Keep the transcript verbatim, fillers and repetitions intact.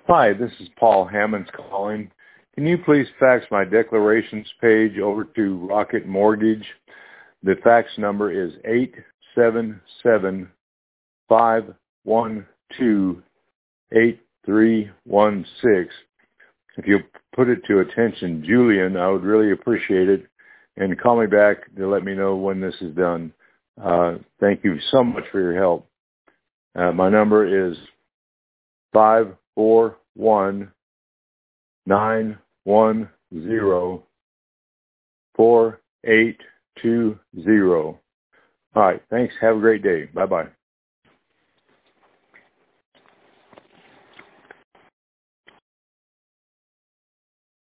Hi, this is Paul Hammonds calling. Can you please fax my declarations page over to Rocket Mortgage? The fax number is eight seven seven, five one two, eight three one six. If you put it to attention, Julian, I would really appreciate it. And call me back to let me know when this is done. Uh, thank you so much for your help. Uh, my number is five four one, nine one zero, four eight two zero. All right. Thanks. Have a great day. Bye-bye.